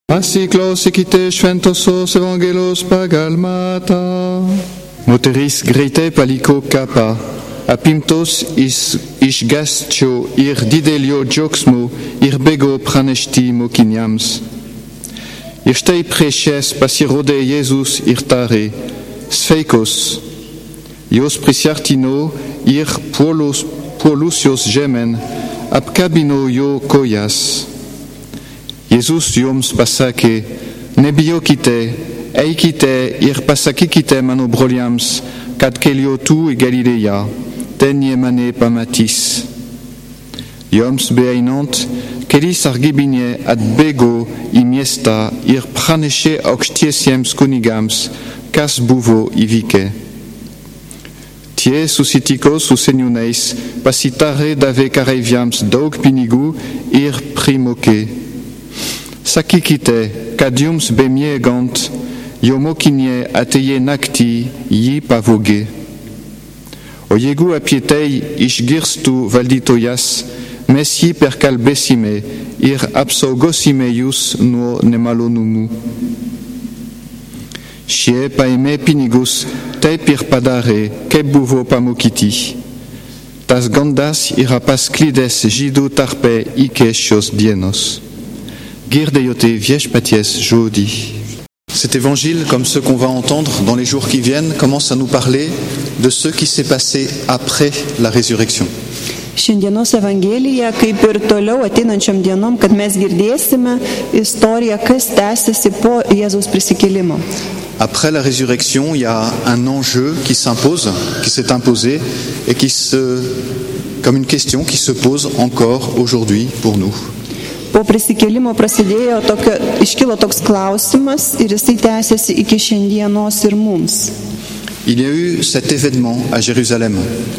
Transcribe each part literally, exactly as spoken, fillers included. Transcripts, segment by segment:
Asiklos ikite Schwentosos Evangelos pagalmata. Moteris grete paliko kappa. Apimtos is isgastio ir didelio joxmo ir bego pranesti mokiniams. Irstei preces pasirode Jesus irtare. Sfeikos. Ios prisiartino ir polos polusios gemen. Abcabino io koias. Jesus ioms passake, nebiokite, eikite, ir passakikite manobroliams, kad kelio tu e Galileia, tenie mane pamatis. Ioms beainant, kelis argibinie ad bego imiesta, ir praneche oxtiesiems conigams, cas buvo ivike. Tie susciticos useniuneis, passitare dave careviams daug pinigu, ir primoke. Sakikite, cadiums bemiegant, iomokinie ateye nacti, yi pavoge. Oiegu apietei ishgirstu valditoias, messi percal besime, ir absogossimeius nuo nemalonumu. Shie paeme pinigus, te pir padare, kebuvo pamokiti. Tas gandas irapas clides jidu tarpe ikeshos dienos. Cet évangile, comme ceux qu'on va entendre dans les jours qui viennent, commence à nous parler de ce qui s'est passé après la résurrection. Šiandienos Evangelija, kaip ir toliau ateinančiom dienom, kad mes girdėsime istoriją, kas tęsiasi po Jėzaus prisikėlimo. Après la résurrection, il y a un enjeu qui s'impose, qui s'est imposé et qui se, comme une question qui se pose encore aujourd'hui pour nous. Po prisikėlimo prasidėjo tokio, iškilo toks klausimas ir jisai tęsiasi iki šiandienos ir mums. Il y a eu cet événement à Jérusalem.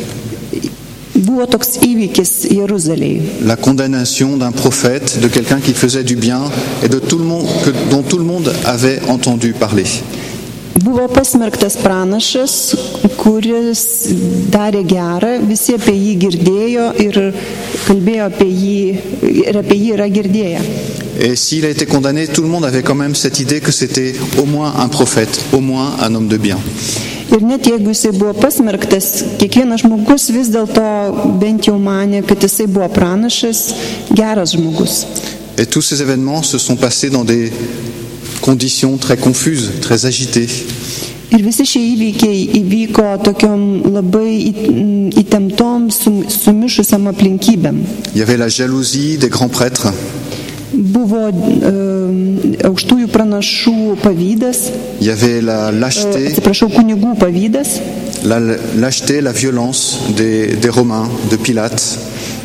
Buvo toks įvykis Jeruzalėje. La condamnation d'un prophète, de quelqu'un qui faisait du bien et de tout le monde, que, dont tout le monde avait entendu parler. Buvo pasmerktas pranašas, kuris darė gerą, visi apie jį girdėjo ir kalbėjo apie jį, ir apie jį yra girdėję. Et s'il a été condamné, tout le monde avait quand même cette idée que c'était au moins un prophète, au moins un homme de bien. Ir net jeigu jisai buvo pasmerktas, kiekvienas žmogus vis dėlto bent jau manė, kad jisai buvo pranašas, geras žmogus. Et tous ces événements se sont passés dans des conditions très confuses, très agitées. Ir visi šie įvykiai įvyko tokiom labai įtemptom, sumišusiam aplinkybėm. Il y avait la jalousie des grands prêtres. Buvo uh, aukštųjų pranašų pavydas. Il y avait la lâcheté. Uh, atsiprašau, kunigų pavydas. La lâcheté, la violence des, des Romains, de Pilate.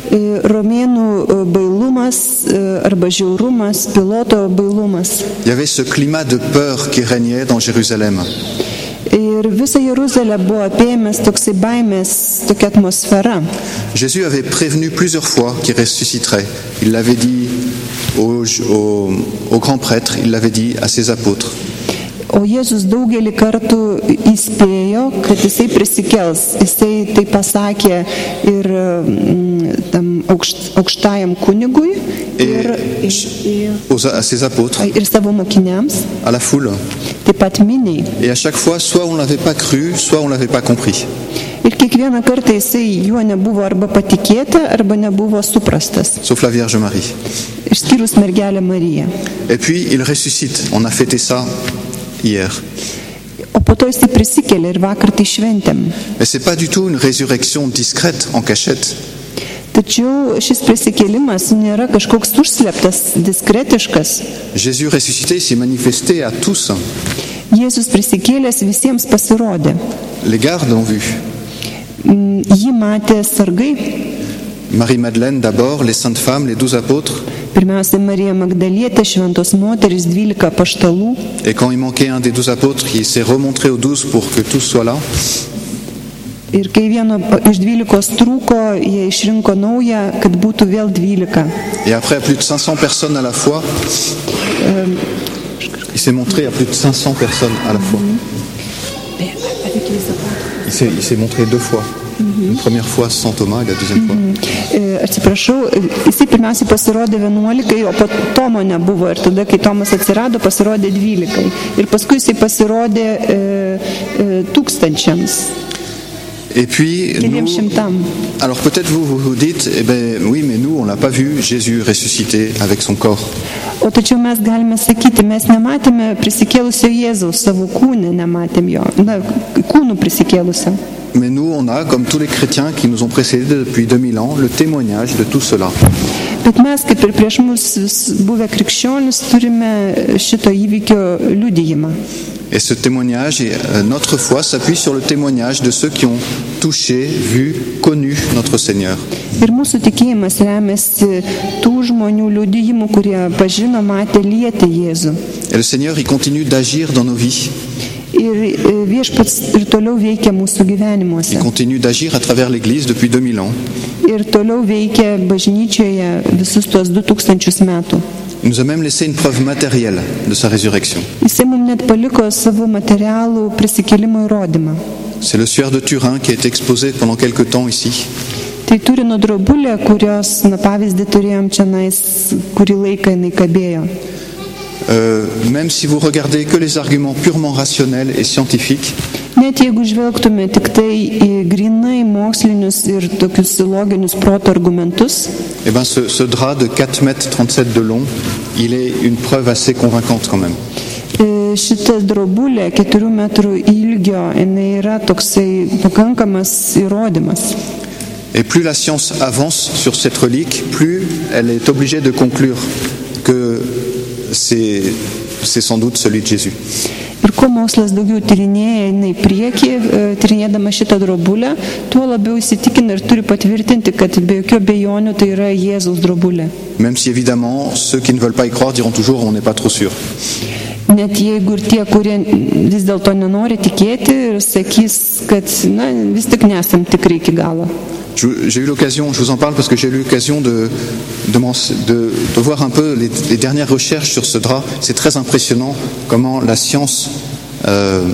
Romėnų bailumas arba žiaurumas, Piloto bailumas. Il y avait ce climat de peur qui régnait dans Jérusalem. Ir visą Jeruzalę buvo apėmęs toksai baimės, tokia atmosfera. Jésus avait prévenu plusieurs fois qu'il ressusciterait. Il l'avait dit aux, aux, aux grands prêtres, il l'avait dit à ses apôtres. O Jėzus daugelį kartų įspėjo, kad jisai prisikels. Jisai tai pasakė ir tam aukšt, aukštajam kunigui ir, ir, aux, à ses apôtres, ir savo mokiniams, à la foule. Taip pat miniai. Et à chaque fois, soit on l'avait pas cru, soit on l'avait pas compris. Ir kiekvieną kartą jisai juo nebuvo arba patikėta, arba nebuvo suprastas. Sauf la Vierge Marie. Išskyrus mergelę Mariją. Et puis il ressuscite. On a fêté ça hier. O po to jisai prisikėlė ir vakar tai šventėm. Mais c'est pas du tout une résurrection discrète en cachette. Tačiau šis prisikėlimas nėra kažkoks užslėptas, diskretiškas. Jésus ressuscité s'est manifesté à tous. Jėzus prisikėlęs visiems pasirodė. Les gardes ont vu. Jį matė sargai. Marie-Madeleine d'abord, les saintes femmes, les douze apôtres. Pirmiausia, Marija Magdalietė, šventos moterys, dvylika apaštalų. Et quand il manquait un des douze apôtres, il s'est remontré aux douze pour que tous soient là. Ir kai vieno iš dvylikos trūko, jie išrinko naują, kad būtų vėl dvylika. Et après, à plus de cinq cents personnes à la fois, euh, il s'est montré à plus de cinq cents personnes à la fois. Il s'est, il s'est montré deux fois. Mm-hmm. Une première fois sans Thomas et la deuxième mm-hmm. fois. e, atsiprašau, jisai pirmiausiai pasirodė vienuolikai, o po Tomo nebuvo. Ir tada, kai Tomas atsirado, pasirodė dvylikai. Ir paskui jisai pasirodė e, e, tūkstančiams. Et puis, nous, alors peut-être vous vous, vous dites, eh ben oui, mais nous on l'a pas vu Jésus ressuscité avec son corps. O tačiau mes galime sakyti, mes nematėme prisikėlusio Jėzaus, savo kūnę nematėm jo, na, kūnų prisikėlusio. Mais nous on a, comme tous les chrétiens qui nous ont précédés depuis deux mille ans, le témoignage de tout cela. Bet mes, kaip ir prieš mus buvę krikščionis, turime šito įvykio liudijimą. Et ce témoignage, et notre foi s'appuie sur le témoignage de ceux qui ont touché, vu, connu notre Seigneur. Ir mūsų tikėjimas remiasi tų žmonių liudijimų, kurie pažino, matė, lietė Jėzų. Et le Seigneur, il continue d'agir dans nos vies. Ir viešpats ir toliau veikia mūsų gyvenimuose. Il continue d'agir à travers l'Église depuis deux mille ans. Ir toliau veikia bažnyčioje visus tuos du tūkstančius metų. Il nous a même laissé une preuve matérielle de sa résurrection. Jisai mums net paliko savo materialų prisikėlimo įrodymą. C'est le suaire de Turin qui a été exposé pendant quelque temps ici. Tai Turino drobulė, kurios, na, pavyzdį turėjom čionais, kurį laiką jinai kabėjo. Euh, même si vous regardez que les arguments purement rationnels et scientifiques, net jeigu žvelgtume tik tai į grinai mokslinius ir tokius loginius proto argumentus, eh ben ce, ce drap de quatre mètres trente-sept de long, il est une preuve assez convaincante quand même. Šita drobulė keturių metrų ilgio, jinai yra toksai pakankamas įrodymas. Et plus la science avance sur cette relique, plus elle est obligée de conclure que c'est, c'est sans doute celui de Jésus. Ir kuo mokslas daugiau tyrinėja jinai priekį, tyrinėdama šitą drobulę, tuo labiau įsitikina ir turi patvirtinti, kad be jokių abejonių tai yra Jėzaus drobulė. Même si évidemment ceux qui ne veulent pas y croire diront toujours on n'est pas trop sûr. Net jeigu ir tie, kurie vis dėlto nenori tikėti, ir sakys, kad na, vis tik nesam tikrai iki galo. J'ai eu l'occasion, je vous en parle parce que j'ai eu l'occasion de, de, de, de voir un peu les, les dernières recherches sur ce drap. C'est très impressionnant comment la science, euh,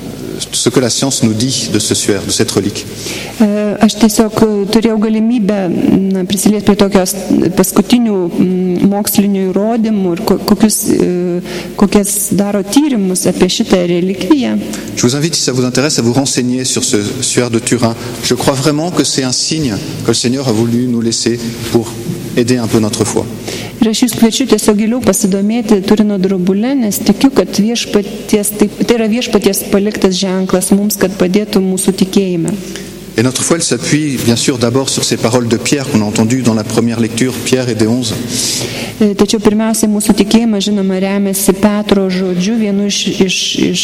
ce que la science nous dit de ce suaire, de cette relique. Aš tiesiog turėjau galimybę na, prisiliesti prie tokios paskutinių mokslinių įrodymų ir kokius, kokias daro tyrimus apie šitą relikviją. Je vous invite, si ça vous intéresse, à vous renseigner sur ce suaire de Turin. Je crois vraiment que c'est un signe que le Seigneur a voulu nous laisser pour aider un peu notre foi. Ir aš jūs kviečiu tiesiog giliau pasidomėti Turino drobulę, nes tikiu, kad viešpaties, tai, tai yra viešpaties paliktas ženklas mums, kad padėtų mūsų tikėjime. Et notre foi, elle s'appuie bien sûr d'abord sur ces paroles de Pierre qu'on a entendues dans la première lecture, Pierre et des onze. Tačiau pirmiausia, mūsų tikėjimas, žinoma, remiasi Petro žodžiu, vienu iš, iš, iš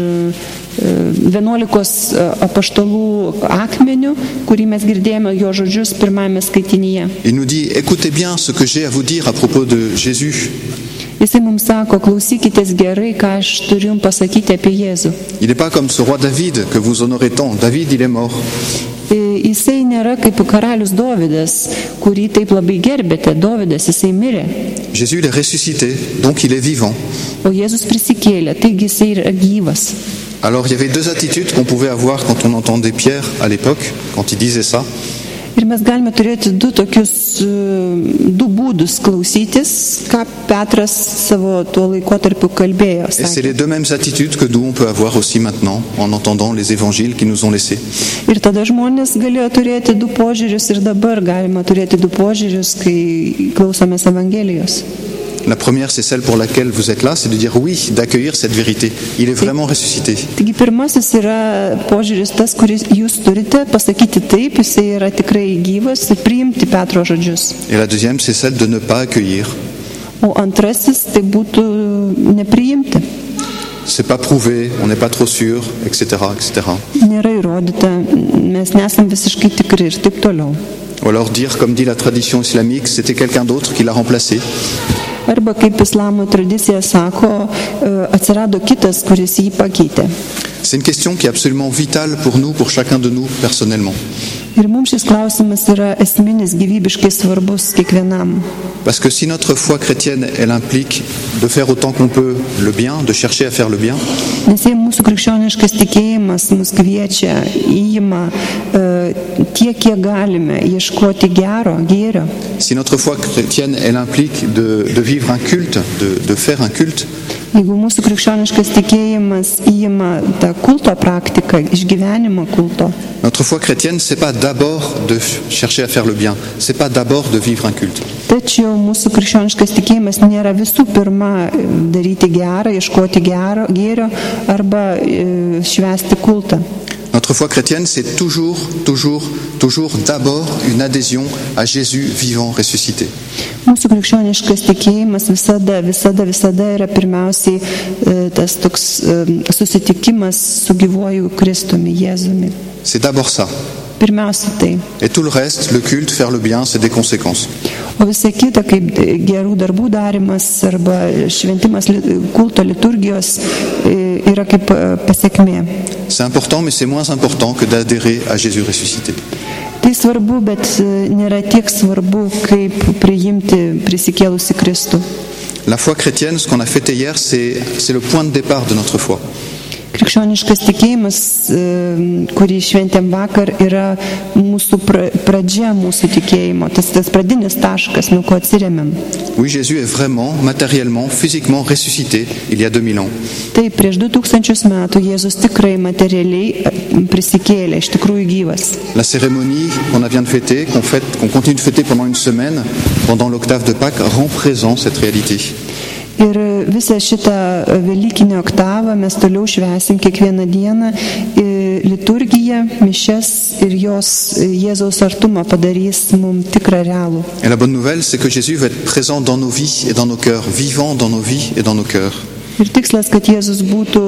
vienuolikos apaštalų akmenių, kurį mes girdėjome jo žodžius pirmajame skaitinyje. Il nous dit, écoutez bien ce que j'ai à vous dire à propos de Jésus. Jisai mums sako, klausykitės gerai, ką aš turiu pasakyti apie Jėzų. Il n'est pas comme ce roi David que vous honorez tant. David, il est mort. Jisai nėra kaip karalius Dovydas, kurį taip labai gerbėte. Dovydas, jisai mirė. Jésus, il est ressuscité, donc il est vivant. O Jėzus prisikėlė, taigi jisai yra gyvas. Alors il y avait deux attitudes qu'on pouvait avoir quand on entendait Pierre à l'époque, quand il disait ça. Ir mes galime turėti du tokius, du būdus klausytis, ką Petras savo tuo laikotarpiu kalbėjo. Et c'est les deux mêmes attitudes que nous on peut avoir aussi maintenant en entendant les évangiles qu'ils nous ont laissés. Ir tada žmonės galėjo turėti du požiūrius ir dabar galima turėti du požiūrius, kai klausomės Evangelijos. La première, c'est celle pour laquelle vous êtes là, c'est de dire oui, d'accueillir cette vérité. Il est vraiment ressuscité. Taigi pirmasis yra požiūris tas, kuris jūs turite pasakyti taip, jisai yra tikrai gyvas ir priimti Petro žodžius. Et la deuxième, c'est celle de ne pas accueillir. O antrasis, tai būtų nepriimti. C'est pas prouvé, on n'est pas trop sûr, et cetera, et cetera. Nėra įrodyta, mes nesam visiškai tikri ir taip toliau. Ou alors dire, comme dit la tradition islamique, c'était quelqu'un d'autre qui l'a remplacé. Arba kaip islamo tradicija sako, atsirado kitas, kuris jį pakeitė. C'est une question qui est absolument vitale pour nous, pour chacun de nous personnellement. Ir mums šis klausimas yra esminis, gyvybiškai svarbus kiekvienam. Parce que si notre foi chrétienne, elle implique de faire autant qu'on peut le bien, de chercher à faire le bien, nes jei mūsų krikščioniškas tikėjimas mus kviečia, įima uh, tiek, kiek galime ieškoti gero, gėrio. Si notre foi chrétienne, elle implique de, de vivre un culte, de, de faire un culte, Jeigu mūsų krikščioniškas tikėjimas įima tą kulto praktiką, išgyvenimo kulto, notre foi chrétienne, c'est pas d'abord de chercher à faire le bien, c'est pas d'abord de vivre un culte. tačiau mūsų krikščioniškas tikėjimas nėra visų pirma daryti gerą, ieškoti gero, gėrio arba e, švęsti kultą. Notre foi chrétienne, c'est toujours, toujours, toujours d'abord une adhésion à Jésus vivant, ressuscité. Mūsų krikščioniškas tikėjimas visada, visada, visada yra pirmiausiai e, tas toks e, susitikimas su gyvuoju Kristumi, Jėzumi. C'est d'abord ça. Pirmiausia tai. Et tout le reste, le culte, faire le bien, c'est des conséquences. O visa kita, kaip gerų darbų darimas arba šventimas kulto liturgijos, e, yra kaip e, pasiekmė. C'est important, mais c'est moins important que d'adhérer à Jésus ressuscité. Tai svarbu, bet nėra tiek svarbu, kaip priimti prisikėlusi Kristų. La foi chrétienne, ce qu'on a fêté hier, c'est, c'est le point de départ de notre foi. Krikščioniškas tikėjimas, kurį šventėm vakar, yra mūsų pradžia mūsų tikėjimo, tas, tas pradinis taškas, nuo ko atsiremiam. Oui, Jésus est vraiment, matériellement, physiquement ressuscité il y a deux mille ans. Taip, prieš du tūkstančius metų Jėzus tikrai materialiai prisikėlė, iš tikrųjų gyvas. La cérémonie qu'on vient de fêter, qu'on fête, qu'on continue de fêter pendant une semaine, pendant l'octave de Pâques, rend présent cette réalité. Ir visą šitą Velykinę oktavą mes toliau švęsim kiekvieną dieną. Liturgija, mišias ir jos Jėzaus artumą padarys mums tikrą realų. Et la bonne nouvelle, c'est que Jésus va être présent dans nos vies et dans nos cœurs, vivant dans nos vies et dans nos cœurs. Ir tikslas, kad Jėzus būtų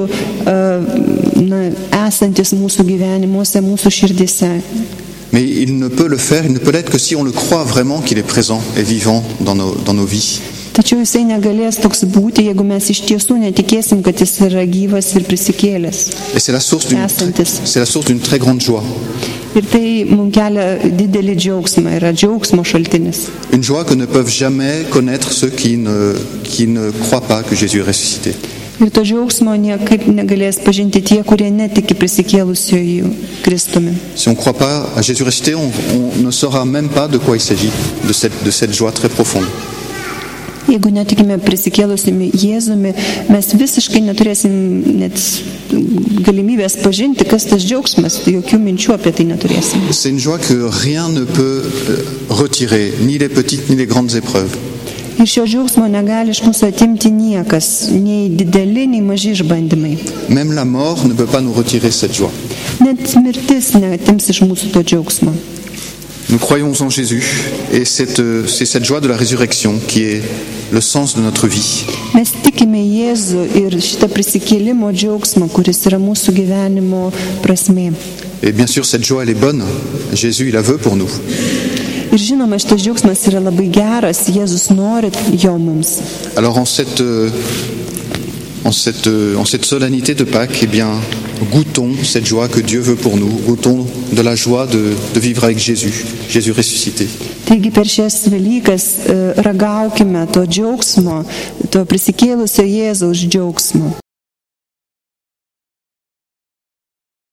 na, esantis mūsų gyvenimuose, mūsų širdise. Mais il ne peut le faire, il ne peut l'être que si on le croit vraiment qu'il est présent et vivant dans nos, dans nos vies. Tačiau jisai negalės toks būti, jeigu mes iš tiesų netikėsim, kad jis yra gyvas ir prisikėlęs. Et c'est la source d'une, c'est la source d'une très grande joie. Ir tai mums kelia didelį džiaugsmą, yra džiaugsmo šaltinis. Une joie que ne peuvent jamais connaître ceux qui ne, qui ne croient pas que Jésus est ressuscité. Ir to džiaugsmo niekaip negalės pažinti tie, kurie netiki prisikėlusiųjų Kristumi. Si on ne croit pas à Jésus ressuscité, on, on ne saura même pas de quoi il s'agit, de cette, de cette joie très profonde. Jeigu netikime prisikėlusimi Jėzumi, mes visiškai neturėsim net galimybės pažinti, kas tas džiaugsmas, jokių minčių apie tai neturėsim. C'est une joie que rien ne peut retirer, ni les petites ni les grandes épreuves. Ir šio džiaugsmo negali iš mūsų atimti niekas, nei dideli, nei maži išbandymai. Même la mort ne peut pas nous retirer cette joie. Net mirtis neatims iš mūsų to džiaugsmo. Nous croyons en Jésus et c'est, c'est cette joie de la résurrection qui est le sens de notre vie. Mes tikime Jėzų ir šitą prisikėlimo džiaugsmą, kuris yra mūsų gyvenimo prasmė. Et bien sûr, cette joie, elle est bonne. Jésus, il la veut pour nous. Ir žinoma, šitas džiaugsmas yra labai geras, Jėzus nori jo mums. Alors en cette, en cette, en cette solennité de Pâques, eh bien, goûtons cette joie que Dieu veut pour nous. Goûtons de la joie de, de vivre avec Jésus, Jésus ressuscité. Taigi per šias Velykas ragaukime to džiaugsmo, to prisikėlusio Jėzaus džiaugsmo.